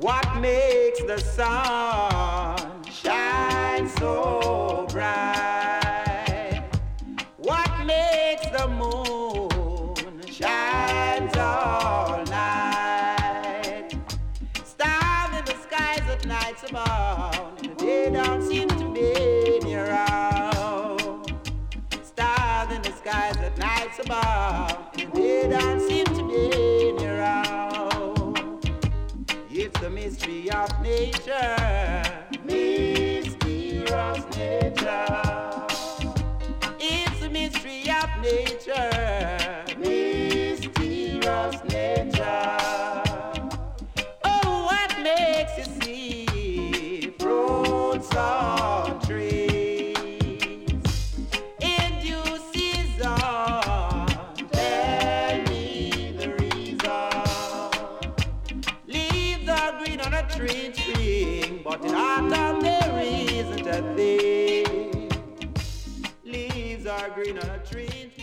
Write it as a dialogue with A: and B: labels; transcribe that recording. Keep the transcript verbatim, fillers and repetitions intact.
A: What makes the sun shine so bright? What makes the moon shine all night? Stars in the skies at night abound, they don't seem to be near out. Stars in the skies at night abound, they don't seem to be near out. It's the mystery of nature, mysterious nature. It's the mystery of nature, mysterious nature. Oh, what makes you see fruits on trees in due season? Tell me the reason. Leaves are green on a tree in spring, but in autumn there isn't a thing. Leaves are green on a tree in spring.